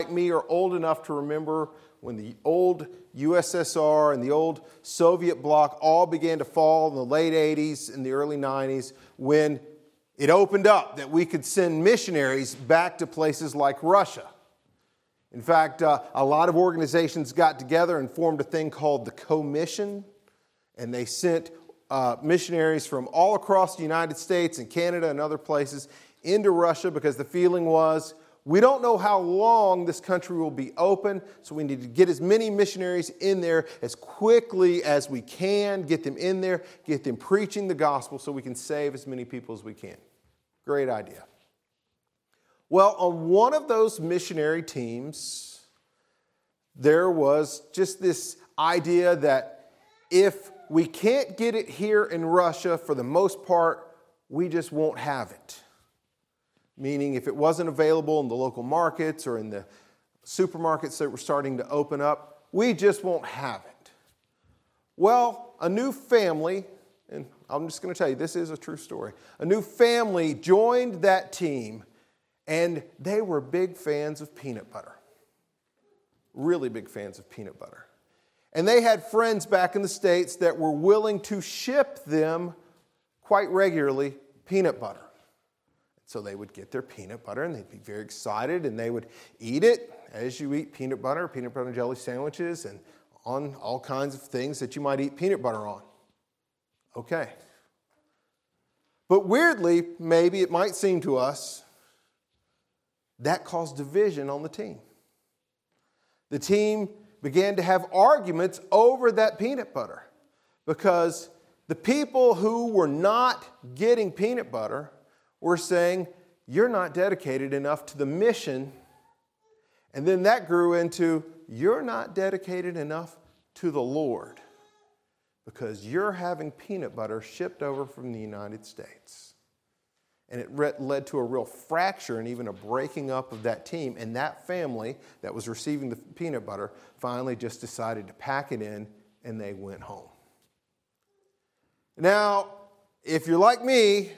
me are old enough to remember when the old USSR and the old Soviet bloc all began to fall in the late 80s and the early 90s, when it opened up that we could send missionaries back to places like Russia. In fact, a lot of organizations got together and formed a thing called the Co-Mission, and they sent missionaries from all across the United States and Canada and other places into Russia, because the feeling was, we don't know how long this country will be open, so we need to get as many missionaries in there as quickly as we can, get them in there, get them preaching the gospel so we can save as many people as we can. Great idea. Well, on one of those missionary teams, there was just this idea that if we can't get it here in Russia, for the most part, we just won't have it. Meaning, if it wasn't available in the local markets or in the supermarkets that were starting to open up, we just won't have it. Well, a new family, and I'm just going to tell you, this is a true story. A new family joined that team, and they were big fans of peanut butter. Really big fans of peanut butter. And they had friends back in the States that were willing to ship them quite regularly peanut butter. So they would get their peanut butter, and they'd be very excited, and they would eat it as you eat peanut butter and jelly sandwiches, and on all kinds of things that you might eat peanut butter on. Okay. But weirdly, maybe it might seem to us, that caused division on the team. The team began to have arguments over that peanut butter, because the people who were not getting peanut butter were saying, you're not dedicated enough to the mission. And then that grew into, you're not dedicated enough to the Lord, because you're having peanut butter shipped over from the United States. And it led to a real fracture and even a breaking up of that team. And that family that was receiving the peanut butter finally just decided to pack it in, and they went home. Now, if you're like me,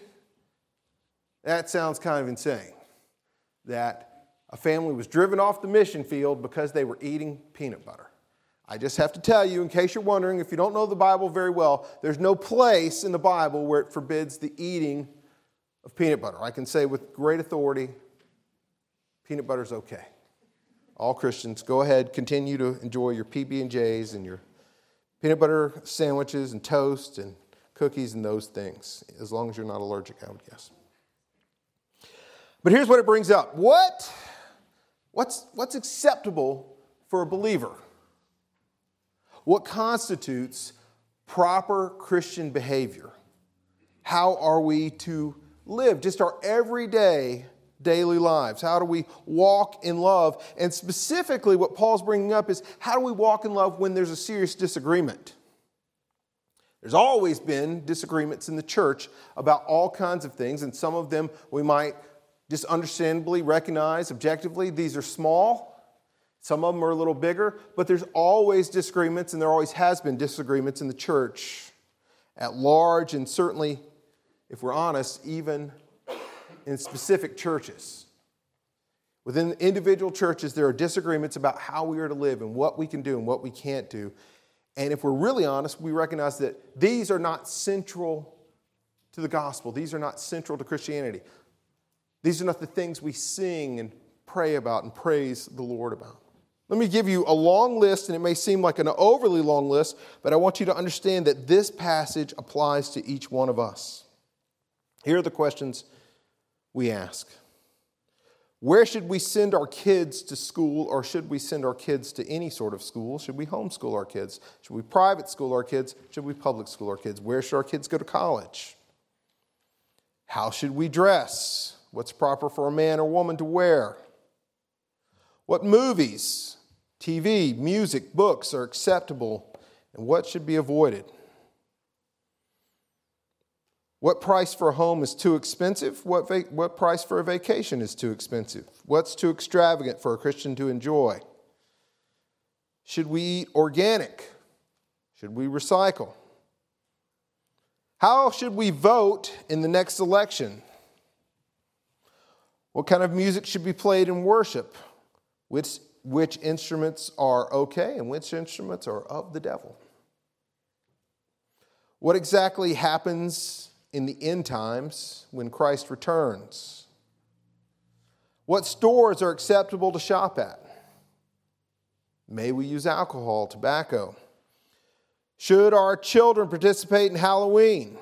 that sounds kind of insane, that a family was driven off the mission field because they were eating peanut butter. I just have to tell you, in case you're wondering, if you don't know the Bible very well, there's no place in the Bible where it forbids the eating of peanut butter. I can say with great authority, peanut butter is okay. All Christians, go ahead, continue to enjoy your PB&Js and your peanut butter sandwiches and toast and cookies and those things, as long as you're not allergic, I would guess. But here's what it brings up. What's acceptable for a believer? What constitutes proper Christian behavior? How are we to live just our everyday, daily lives? How do we walk in love? And specifically what Paul's bringing up is, how do we walk in love when there's a serious disagreement? There's always been disagreements in the church about all kinds of things, and some of them we might just understandably recognize objectively. These are small. Some of them are a little bigger, but there's always disagreements, and there always has been disagreements in the church at large, and certainly, if we're honest, even in specific churches. Within individual churches, there are disagreements about how we are to live and what we can do and what we can't do. And if we're really honest, we recognize that these are not central to the gospel. These are not central to Christianity. These are not the things we sing and pray about and praise the Lord about. Let me give you a long list, and it may seem like an overly long list, but I want you to understand that this passage applies to each one of us. Here are the questions we ask. Where should we send our kids to school, or should we send our kids to any sort of school? Should we homeschool our kids? Should we private school our kids? Should we public school our kids? Where should our kids go to college? How should we dress? What's proper for a man or woman to wear? What movies, TV, music, books are acceptable, and what should be avoided? What price for a home is too expensive? What price for a vacation is too expensive? What's too extravagant for a Christian to enjoy? Should we eat organic? Should we recycle? How should we vote in the next election? What kind of music should be played in worship? which instruments are okay and which instruments are of the devil. What exactly happens in the end times when Christ returns? What stores are acceptable to shop at? May we use alcohol, tobacco? Should our children participate in Halloween?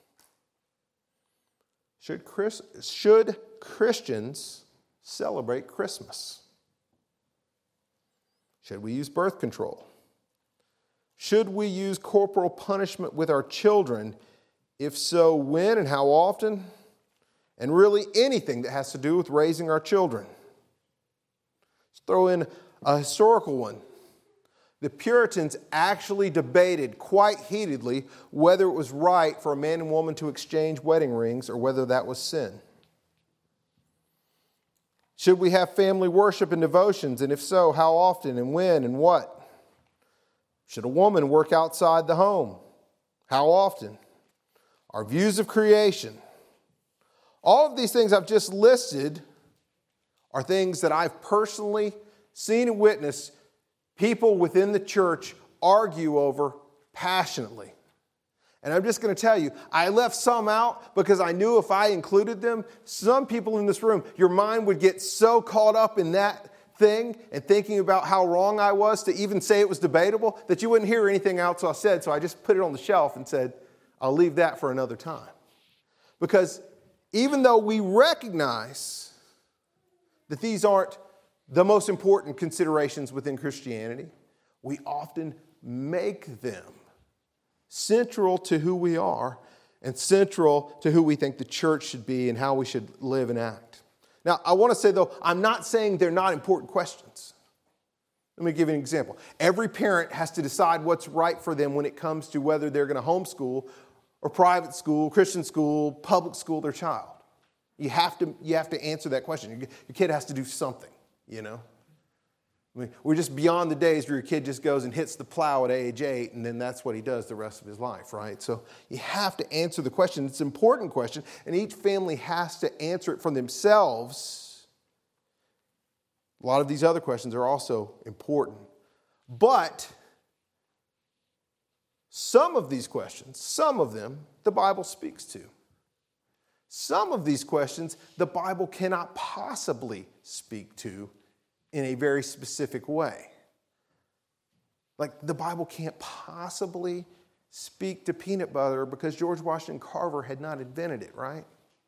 Should Christians celebrate Christmas? Should we use birth control? Should we use corporal punishment with our children? If so, when and how often? And really anything that has to do with raising our children. Let's throw in a historical one. The Puritans actually debated quite heatedly whether it was right for a man and woman to exchange wedding rings or whether that was sin. Should we have family worship and devotions? And if so, how often and when and what? Should a woman work outside the home? How often? Our views of creation. All of these things I've just listed are things that I've personally seen and witnessed people within the church argue over passionately. And I'm just going to tell you, I left some out because I knew if I included them, some people in this room, your mind would get so caught up in that thing and thinking about how wrong I was to even say it was debatable that you wouldn't hear anything else I said. So I just put it on the shelf and said, I'll leave that for another time. Because even though we recognize that these aren't the most important considerations within Christianity, we often make them central to who we are and central to who we think the church should be and how we should live and act. Now, I want to say, though, I'm not saying they're not important questions. Let me give you an example. Every parent has to decide what's right for them when it comes to whether they're going to homeschool or private school, Christian school, public school their child. You have to answer that question. Your kid has to do something, you know. I mean, we're just beyond the days where your kid just goes and hits the plow at age 8, and then that's what he does the rest of his life, right? So you have to answer the question. It's an important question, and each family has to answer it for themselves. A lot of these other questions are also important. But some of these questions, some of them, the Bible speaks to. Some of these questions, the Bible cannot possibly speak to in a very specific way. Like the Bible can't possibly speak to peanut butter because George Washington Carver had not invented it, right?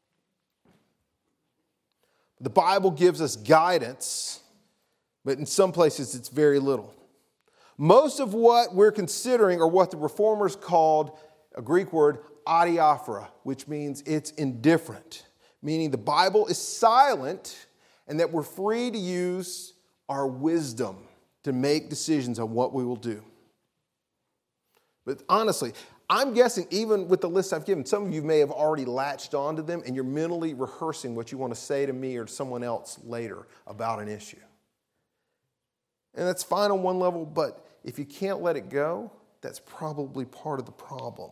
The Bible gives us guidance, but in some places it's very little. Most of what we're considering are what the Reformers called a Greek word, adiaphora, which means it's indifferent, meaning the Bible is silent and that we're free to use our wisdom to make decisions on what we will do. But honestly, I'm guessing even with the list I've given, some of you may have already latched onto them and you're mentally rehearsing what you want to say to me or to someone else later about an issue. And that's fine on one level, but if you can't let it go, that's probably part of the problem.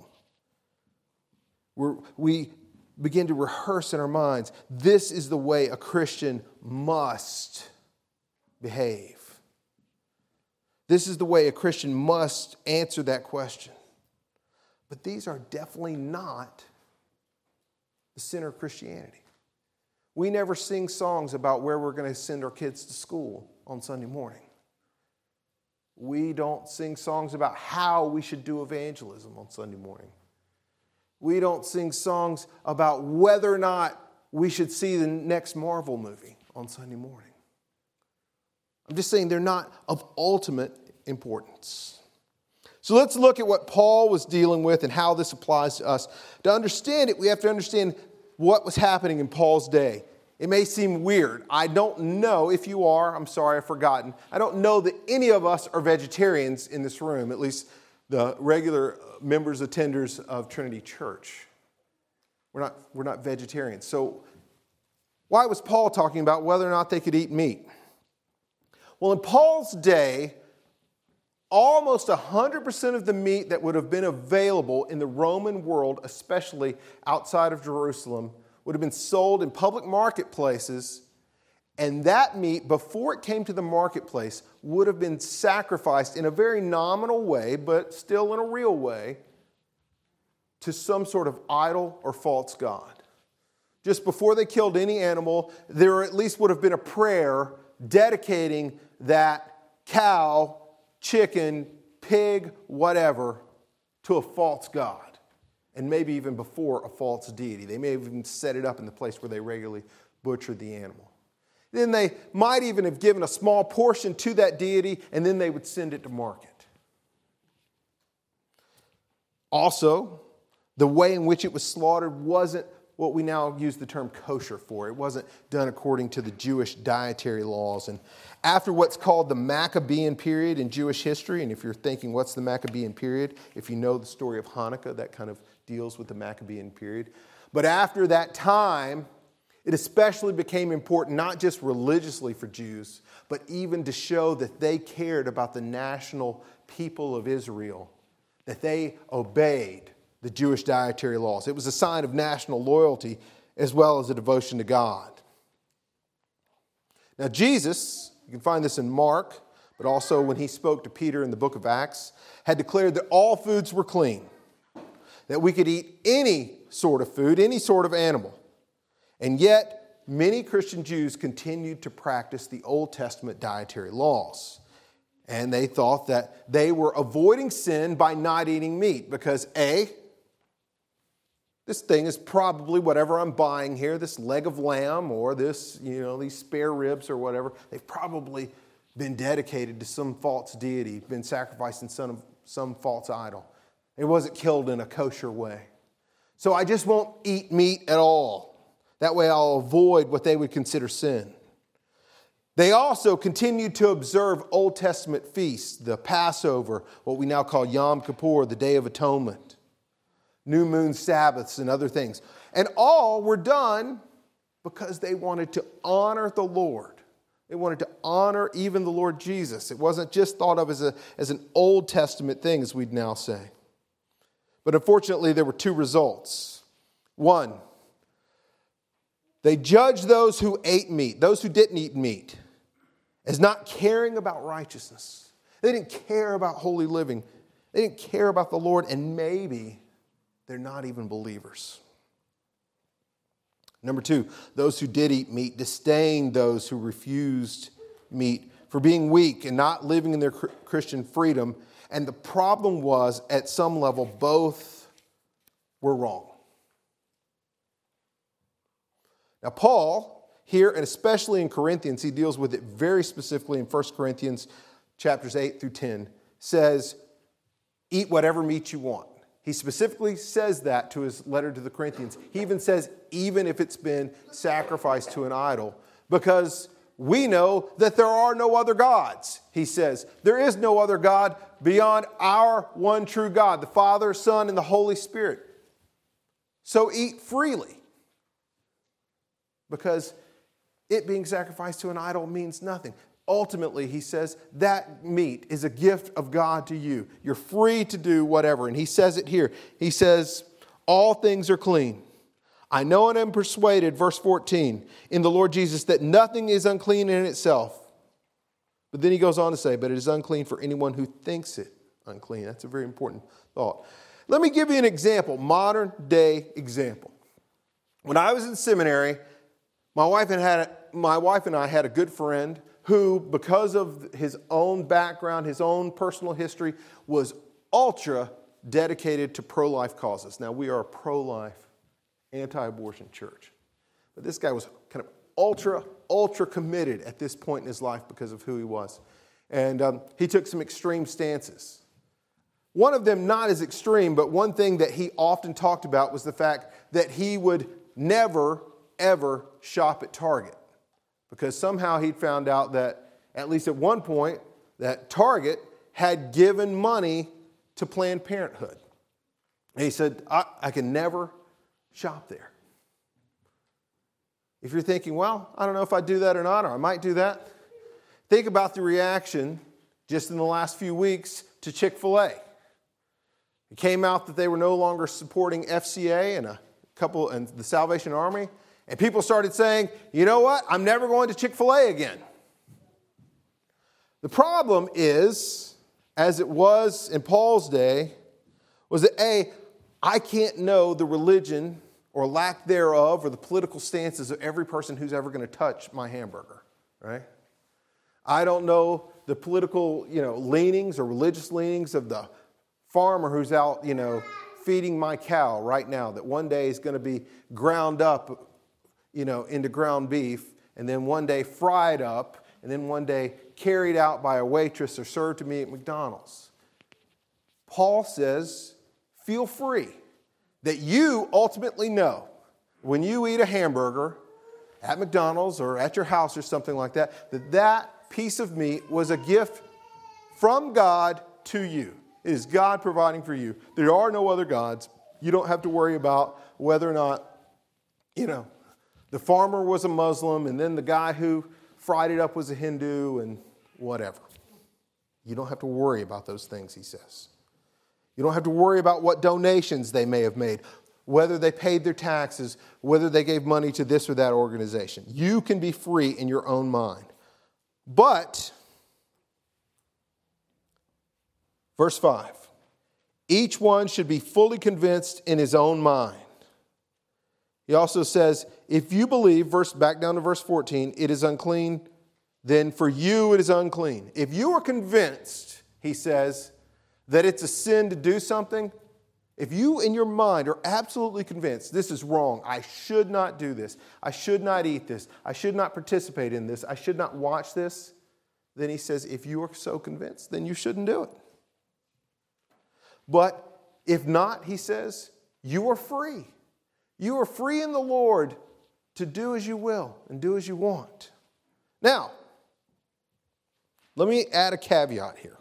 We begin to rehearse in our minds, this is the way a Christian must behave. This is the way a Christian must answer that question. But these are definitely not the center of Christianity. We never sing songs about where we're going to send our kids to school on Sunday morning. We don't sing songs about how we should do evangelism on Sunday morning. We don't sing songs about whether or not we should see the next Marvel movie on Sunday morning. I'm just saying they're not of ultimate importance. So let's look at what Paul was dealing with and how this applies to us. To understand it, we have to understand what was happening in Paul's day. It may seem weird. I don't know if you are. I'm sorry, I've forgotten. I don't know that any of us are vegetarians in this room, at least the regular members, attenders of Trinity Church. We're not vegetarians. So why was Paul talking about whether or not they could eat meat? Well, in Paul's day, almost 100% of the meat that would have been available in the Roman world, especially outside of Jerusalem, would have been sold in public marketplaces, And that meat, before it came to the marketplace, would have been sacrificed in a very nominal way, but still in a real way, to some sort of idol or false god. Just before they killed any animal, there at least would have been a prayer dedicating that cow, chicken, pig, whatever, to a false god. And maybe even before a false deity. They may have even set it up in the place where they regularly butchered the animal. Then they might even have given a small portion to that deity, and then they would send it to market. Also, the way in which it was slaughtered wasn't what we now use the term kosher for. It wasn't done according to the Jewish dietary laws. And after what's called the Maccabean period in Jewish history, and if you're thinking what's the Maccabean period, if you know the story of Hanukkah, that kind of deals with the Maccabean period. But after that time, it especially became important not just religiously for Jews, but even to show that they cared about the national people of Israel, that they obeyed the Jewish dietary laws. It was a sign of national loyalty as well as a devotion to God. Now Jesus, you can find this in Mark, but also when he spoke to Peter in the book of Acts, had declared that all foods were clean, that we could eat any sort of food, any sort of animal. And yet, many Christian Jews continued to practice the Old Testament dietary laws. And they thought that they were avoiding sin by not eating meat because A, this thing is probably whatever I'm buying here, this leg of lamb or this, these spare ribs or whatever, they've probably been dedicated to some false deity, been sacrificed in some false idol. It wasn't killed in a kosher way. So I just won't eat meat at all. That way I'll avoid what they would consider sin. They also continued to observe Old Testament feasts, the Passover, what we now call Yom Kippur, the Day of Atonement, New Moon Sabbaths, and other things. And all were done because they wanted to honor the Lord. They wanted to honor even the Lord Jesus. It wasn't just thought of as an Old Testament thing, as we'd now say. But unfortunately, there were two results. One, they judged those who ate meat, those who didn't eat meat, as not caring about righteousness. They didn't care about holy living. They didn't care about the Lord, and maybe they're not even believers. Number two, those who did eat meat disdained those who refused meat for being weak and not living in their Christian freedom. And the problem was, at some level, both were wrong. Now, Paul, here, and especially in Corinthians, he deals with it very specifically in 1 Corinthians chapters 8 through 10, says, eat whatever meat you want. He specifically says that to his letter to the Corinthians. He even says, even if it's been sacrificed to an idol, because we know that there are no other gods, he says. There is no other God beyond our one true God, the Father, Son, and the Holy Spirit. So eat freely. Because it being sacrificed to an idol means nothing. Ultimately, he says, that meat is a gift of God to you. You're free to do whatever. And he says it here. He says, all things are clean. I know and am persuaded, verse 14, in the Lord Jesus, that nothing is unclean in itself. But then he goes on to say, but it is unclean for anyone who thinks it unclean. That's a very important thought. Let me give you an example, modern day example. When I was in seminary, my wife and I had a good friend who, because of his own background, his own personal history, was ultra dedicated to pro-life causes. Now, we are a pro-life, anti-abortion church. But this guy was kind of ultra committed at this point in his life because of who he was. And he took some extreme stances. One of them not as extreme, but one thing that he often talked about was the fact that he would never, ever shop at Target. Because somehow he'd found out that, at least at one point, that Target had given money to Planned Parenthood. And he said, I can never shop there. If you're thinking, well, I don't know if I'd do that or not, or I might do that, think about the reaction just in the last few weeks to Chick-fil-A. It came out that they were no longer supporting FCA and the Salvation Army, And people started saying, you know what? I'm never going to Chick-fil-A again. The problem is, as it was in Paul's day, was that I can't know the religion or lack thereof or the political stances of every person who's ever going to touch my hamburger, right? I don't know the political, leanings or religious leanings of the farmer who's out, feeding my cow right now that one day is going to be ground up, into ground beef, and then one day fried up, and then one day carried out by a waitress or served to me at McDonald's. Paul says, feel free that you ultimately know when you eat a hamburger at McDonald's or at your house or something like that, that piece of meat was a gift from God to you. It is God providing for you. There are no other gods. You don't have to worry about whether or not, the farmer was a Muslim and then the guy who fried it up was a Hindu and whatever. You don't have to worry about those things, he says. You don't have to worry about what donations they may have made, whether they paid their taxes, whether they gave money to this or that organization. You can be free in your own mind. But, verse 5, each one should be fully convinced in his own mind. He also says, if you believe, back down to verse 14, it is unclean, then for you it is unclean. If you are convinced, he says, that it's a sin to do something, if you in your mind are absolutely convinced this is wrong, I should not do this, I should not eat this, I should not participate in this, I should not watch this, then he says, if you are so convinced, then you shouldn't do it. But if not, he says, you are free. You are free in the Lord to do as you will and do as you want. Now, let me add a caveat here.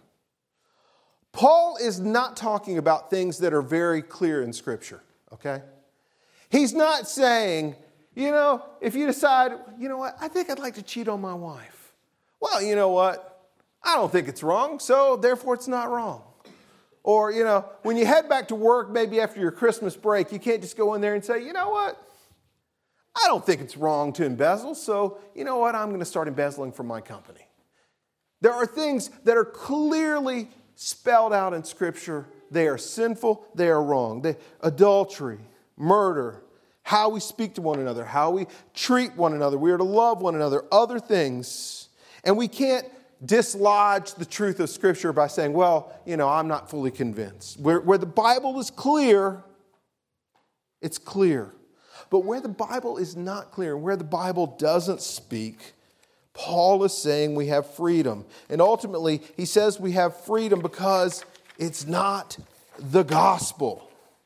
Paul is not talking about things that are very clear in Scripture, okay? He's not saying, if you decide, I think I'd like to cheat on my wife. Well, you know what? I don't think it's wrong, so therefore it's not wrong. Or, when you head back to work, maybe after your Christmas break, you can't just go in there and say, you know what? I don't think it's wrong to embezzle, so you know what? I'm going to start embezzling from my company. There are things that are clearly spelled out in Scripture. They are sinful, they are wrong. Adultery, murder, how we speak to one another, how we treat one another. We are to love one another, other things. And we can't dislodge the truth of Scripture by saying, well, I'm not fully convinced. Where the Bible is clear, it's clear. But where the Bible is not clear, where the Bible doesn't speak, Paul is saying we have freedom. And ultimately, he says we have freedom because it's not the gospel.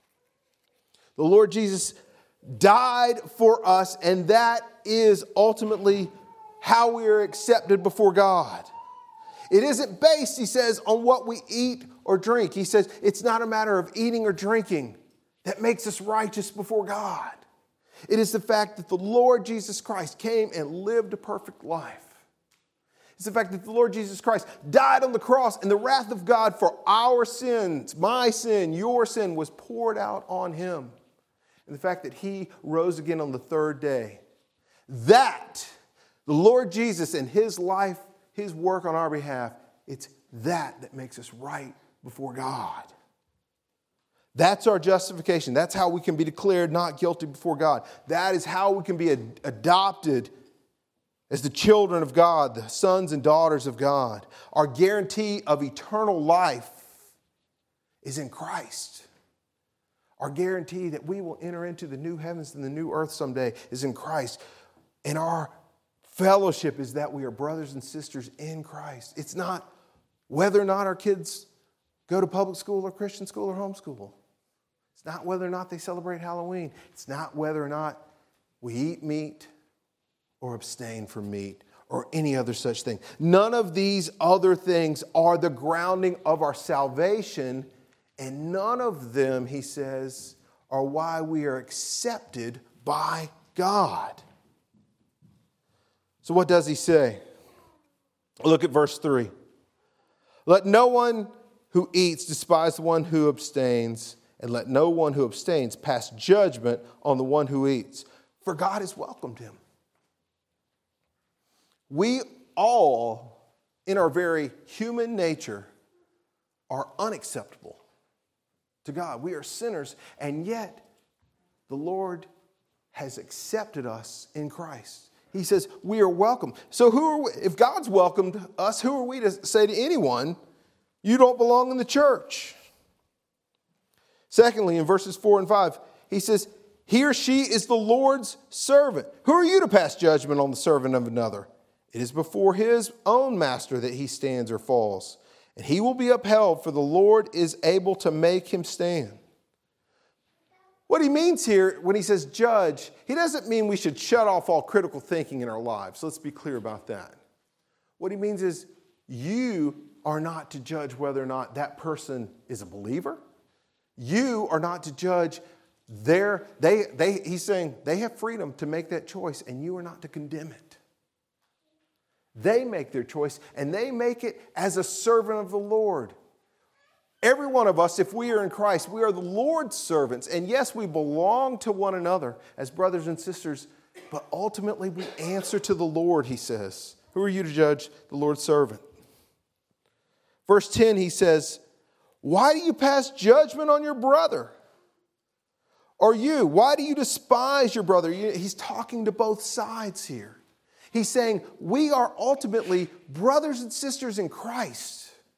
The Lord Jesus died for us, and that is ultimately how we are accepted before God. It isn't based, he says, on what we eat or drink. He says it's not a matter of eating or drinking that makes us righteous before God. It is the fact that the Lord Jesus Christ came and lived a perfect life. It's the fact that the Lord Jesus Christ died on the cross and the wrath of God for our sins, my sin, your sin, was poured out on him. And the fact that he rose again on the third day. That, the Lord Jesus and his life, his work on our behalf, it's that makes us right before God. That's our justification. That's how we can be declared not guilty before God. That is how we can be adopted as the children of God, the sons and daughters of God. Our guarantee of eternal life is in Christ. Our guarantee that we will enter into the new heavens and the new earth someday is in Christ. And our fellowship is that we are brothers and sisters in Christ. It's not whether or not our kids go to public school or Christian school or homeschool. It's not whether or not they celebrate Halloween. It's not whether or not we eat meat or abstain from meat or any other such thing. None of these other things are the grounding of our salvation, and none of them, he says, are why we are accepted by God. So what does he say? Look at verse 3. Let no one who eats despise the one who abstains, and let no one who abstains pass judgment on the one who eats. for God has welcomed him. We all, in our very human nature, are unacceptable to God. We are sinners, and yet the Lord has accepted us in Christ. He says we are welcome. So if God's welcomed us, who are we to say to anyone, you don't belong in the church? Secondly, in verses 4 and 5, he says, he or she is the Lord's servant. Who are you to pass judgment on the servant of another? It is before his own master that he stands or falls, and he will be upheld, for the Lord is able to make him stand. What he means here when he says judge, he doesn't mean we should shut off all critical thinking in our lives. Let's be clear about that. What he means is you are not to judge whether or not that person is a believer. You are not to judge he's saying they have freedom to make that choice, and you are not to condemn it. They make their choice, and they make it as a servant of the Lord. Every one of us, if we are in Christ, we are the Lord's servants. And yes, we belong to one another as brothers and sisters, but ultimately we answer to the Lord, he says. Who are you to judge the Lord's servant? Verse 10, he says, why do you pass judgment on your brother? Or you, why do you despise your brother? He's talking to both sides here. He's saying we are ultimately brothers and sisters in Christ.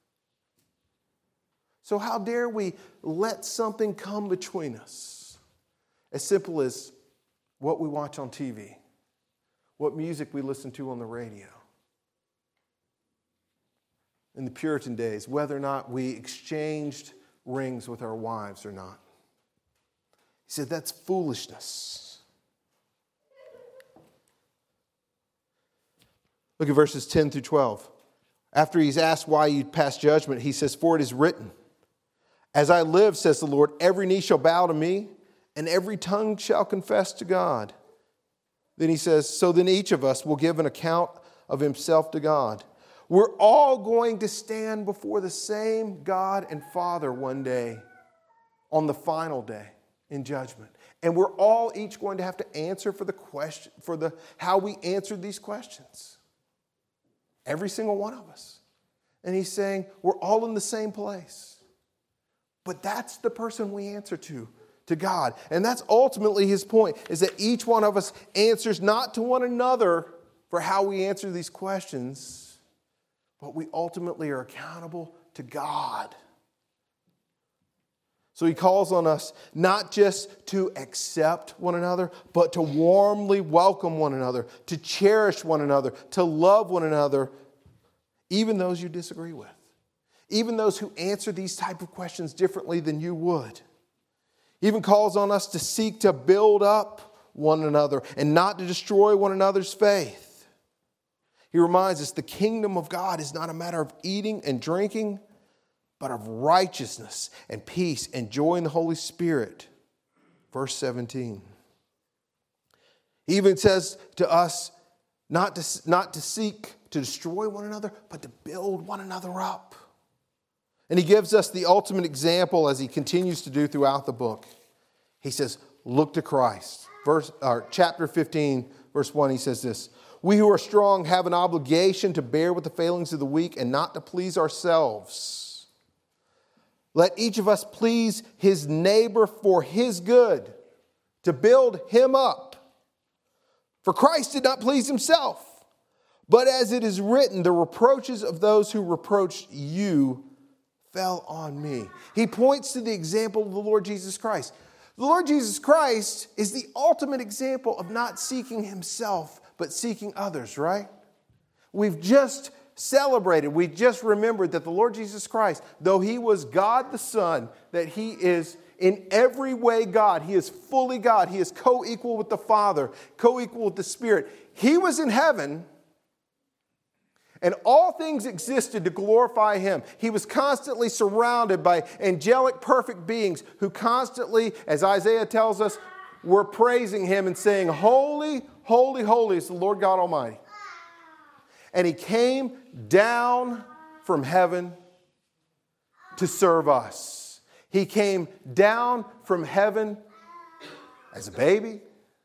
So how dare we let something come between us? As simple as what we watch on TV, what music we listen to on the radio. In the Puritan days, whether or not we exchanged rings with our wives or not. He said that's foolishness. Look at verses 10 through 12. After he's asked why you pass judgment, he says, for it is written, as I live, says the Lord, every knee shall bow to me, and every tongue shall confess to God. Then he says, so then each of us will give an account of himself to God. We're all going to stand before the same God and Father one day, on the final day in judgment. And we're all each going to have to answer for the question, how we answered these questions. Every single one of us. And he's saying we're all in the same place. But that's the person we answer to God. And that's ultimately his point, is that each one of us answers not to one another for how we answer these questions, but we ultimately are accountable to God. So he calls on us not just to accept one another, but to warmly welcome one another, to cherish one another, to love one another, even those you disagree with. Even those who answer these type of questions differently than you would. He even calls on us to seek to build up one another and not to destroy one another's faith. He reminds us the kingdom of God is not a matter of eating and drinking, but of righteousness and peace and joy in the Holy Spirit. Verse 17. He even says to us not to seek to destroy one another, but to build one another up. And he gives us the ultimate example as he continues to do throughout the book. He says, look to Christ. Chapter 15, verse 1, he says this, we who are strong have an obligation to bear with the failings of the weak and not to please ourselves. Let each of us please his neighbor for his good, to build him up. For Christ did not please himself, but as it is written, the reproaches of those who reproached you fell on me. He points to the example of the Lord Jesus Christ. The Lord Jesus Christ is the ultimate example of not seeking himself, but seeking others, right? We've just celebrated, we just remembered that the Lord Jesus Christ, though he was God the Son, that he is in every way God. He is fully God. He is co-equal with the Father, co-equal with the Spirit. He was in heaven, and all things existed to glorify him. He was constantly surrounded by angelic perfect beings who constantly, as Isaiah tells us, were praising him and saying, holy, holy, holy is the Lord God Almighty. And he came down from heaven to serve us. He came down from heaven as a baby,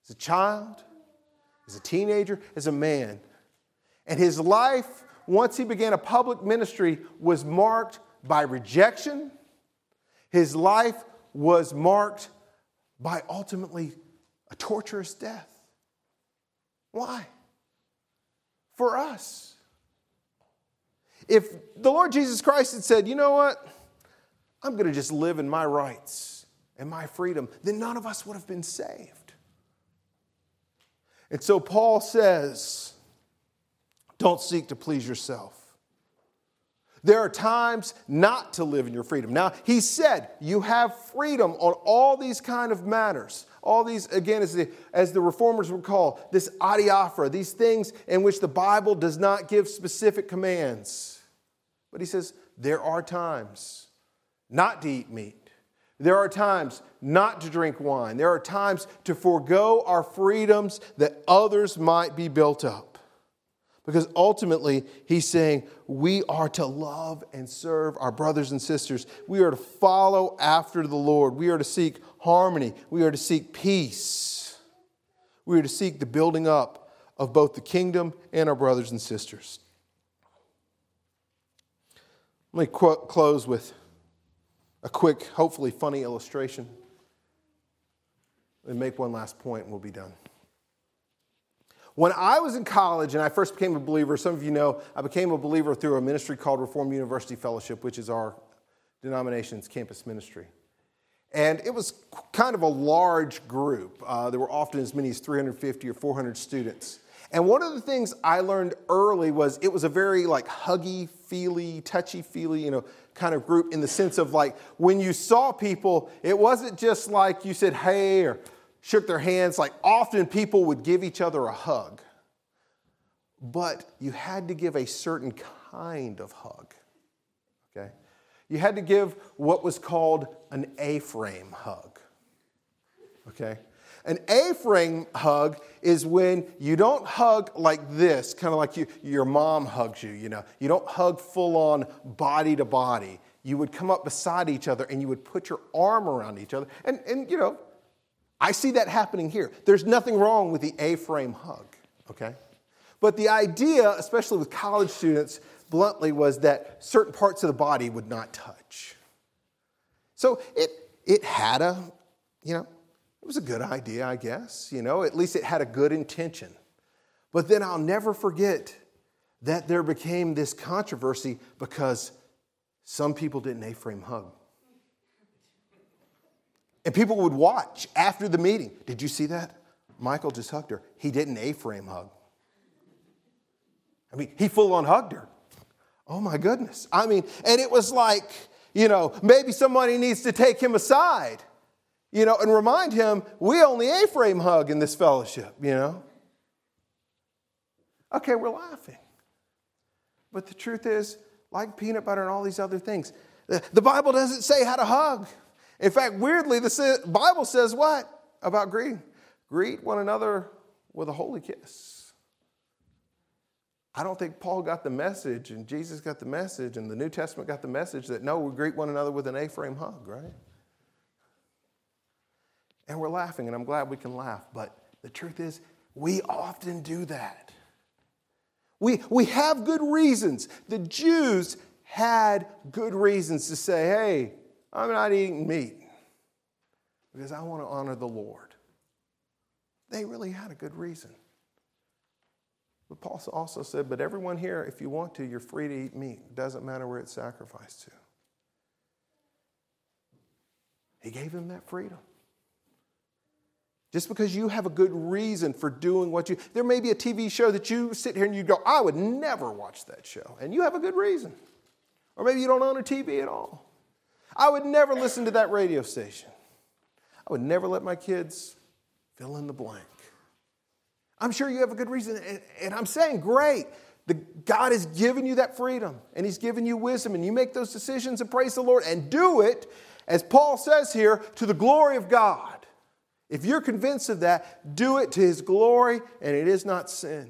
as a child, as a teenager, as a man. And his life, once he began a public ministry, was marked by rejection. His life was marked by ultimately a torturous death. Why? For us. If the Lord Jesus Christ had said, you know what? I'm going to just live in my rights and my freedom, then none of us would have been saved. And so Paul says, don't seek to please yourself. There are times not to live in your freedom. Now, he said you have freedom on all these kind of matters. All these, again, as the reformers would call, this adiaphora, these things in which the Bible does not give specific commands. But he says there are times not to eat meat. There are times not to drink wine. There are times to forego our freedoms that others might be built up. Because ultimately, he's saying we are to love and serve our brothers and sisters. We are to follow after the Lord. We are to seek harmony. We are to seek peace. We are to seek the building up of both the kingdom and our brothers and sisters. Let me close with a quick, hopefully funny illustration. And make one last point and we'll be done. When I was in college and I first became a believer, some of you know, I became a believer through a ministry called Reformed University Fellowship, which is our denomination's campus ministry. And it was kind of a large group. There were often as many as 350 or 400 students. And one of the things I learned early was it was a very like huggy-feely, touchy-feely, kind of group in the sense of like when you saw people, it wasn't just like you said, hey, or shook their hands. Like often people would give each other a hug. But you had to give a certain kind of hug. Okay? You had to give what was called an A-frame hug. Okay? An A-frame hug is when you don't hug like this, kind of like your mom hugs you, You don't hug full on body to body. You would come up beside each other and you would put your arm around each other. And I see that happening here. There's nothing wrong with the A-frame hug, okay? But the idea, especially with college students, bluntly, was that certain parts of the body would not touch. So it had it was a good idea, I guess. At least it had a good intention. But then I'll never forget that there became this controversy because some people didn't A-frame hug. And people would watch after the meeting. Did you see that? Michael just hugged her. He didn't A-frame hug. He full-on hugged her. Oh, my goodness. And it was like, maybe somebody needs to take him aside, and remind him, we only A-frame hug in this fellowship, Okay, we're laughing. But the truth is, like peanut butter and all these other things, the Bible doesn't say how to hug. In fact, weirdly, the Bible says what about greeting? Greet one another with a holy kiss. I don't think Paul got the message, and Jesus got the message, and the New Testament got the message that no, we greet one another with an A-frame hug, right? And we're laughing, and I'm glad we can laugh, but the truth is, we often do that. We have good reasons. The Jews had good reasons to say, hey, I'm not eating meat because I want to honor the Lord. They really had a good reason. But Paul also said, but everyone here, if you want to, you're free to eat meat. It doesn't matter where it's sacrificed to. He gave them that freedom. Just because you have a good reason for doing what you... There may be a TV show that you sit here and you go, I would never watch that show. And you have a good reason. Or maybe you don't own a TV at all. I would never listen to that radio station. I would never let my kids fill in the blank. I'm sure you have a good reason. And I'm saying, great. God has given you that freedom. And he's given you wisdom. And you make those decisions and praise the Lord. And do it, as Paul says here, to the glory of God. If you're convinced of that, do it to his glory. And it is not sin.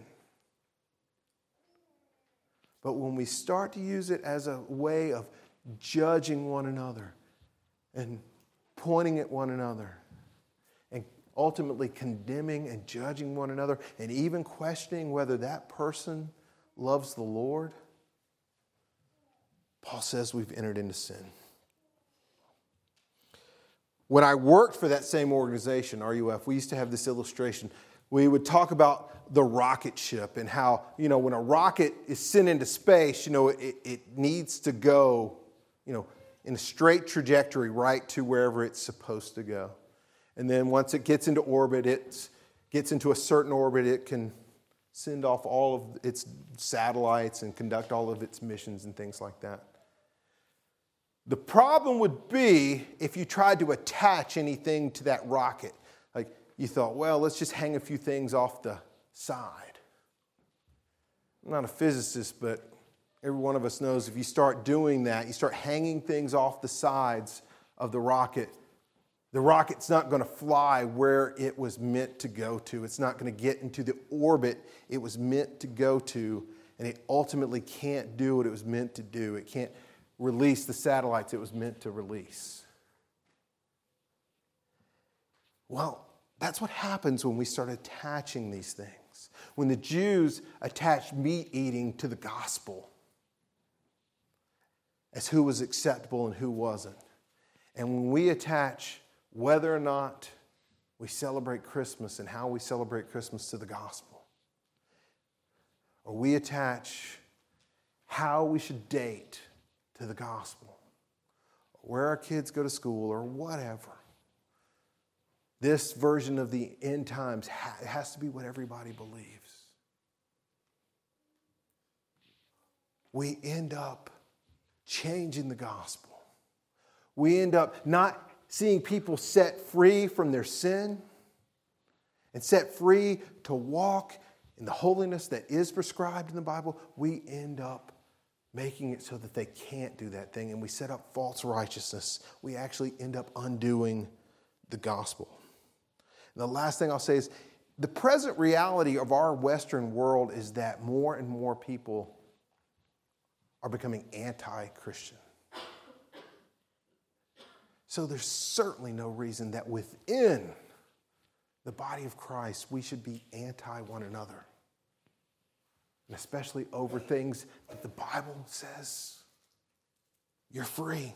But when we start to use it as a way of judging one another and pointing at one another and ultimately condemning and judging one another, and even questioning whether that person loves the Lord, Paul says we've entered into sin. When I worked for that same organization, RUF, we used to have this illustration. We would talk about the rocket ship and how, when a rocket is sent into space, it needs to go, in a straight trajectory right to wherever it's supposed to go. And then once it gets into orbit, it gets into a certain orbit, it can send off all of its satellites and conduct all of its missions and things like that. The problem would be if you tried to attach anything to that rocket. Like you thought, well, let's just hang a few things off the side. I'm not a physicist, but every one of us knows if you start doing that, you start hanging things off the sides of the rocket's not going to fly where it was meant to go to. It's not going to get into the orbit it was meant to go to, and it ultimately can't do what it was meant to do. It can't release the satellites it was meant to release. Well, that's what happens when we start attaching these things. When the Jews attached meat eating to the gospel as who was acceptable and who wasn't. And when we attach whether or not we celebrate Christmas and how we celebrate Christmas to the gospel, or we attach how we should date to the gospel, or where our kids go to school, or whatever, this version of the end times has to be what everybody believes. We end up changing the gospel. We end up not seeing people set free from their sin and set free to walk in the holiness that is prescribed in the Bible. We end up making it so that they can't do that thing, and we set up false righteousness. We actually end up undoing the gospel. And the last thing I'll say is the present reality of our Western world is that more and more people are becoming anti-Christian. So there's certainly no reason that within the body of Christ we should be anti one another. And especially over things that the Bible says you're free.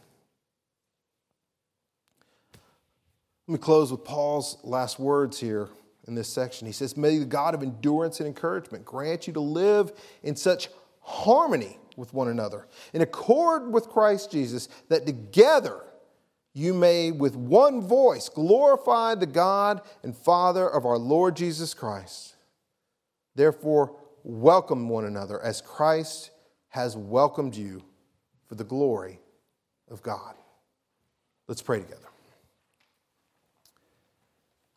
Let me close with Paul's last words here in this section. He says, "May the God of endurance and encouragement grant you to live in such harmony with one another, in accord with Christ Jesus, that together you may with one voice glorify the God and Father of our Lord Jesus Christ. Therefore, welcome one another as Christ has welcomed you for the glory of God." Let's pray together.